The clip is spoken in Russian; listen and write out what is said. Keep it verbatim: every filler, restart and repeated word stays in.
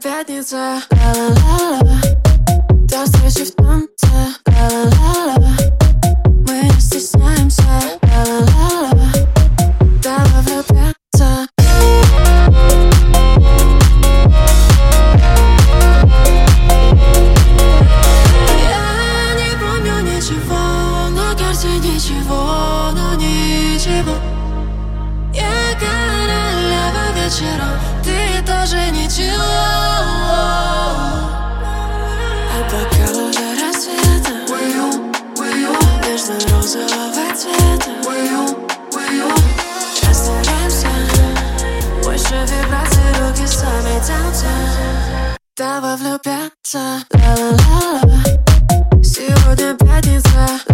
пятница. Ла-ла-ла-ла. До встречи в танце. Ла-ла-ла-ла. Мы не стесняемся. Ла-ла-ла-ла. Давай влюбляться. Я не помню ничего, на карте ничего, но ничего. Я королева вечера, ты тоже ничего. От бокала до рассвета нежно-розового цвета. Растираемся, больше вибраций, руки сами тянутся. Давай влюбляться. Ла-ла-ла-ла. Сегодня пятница.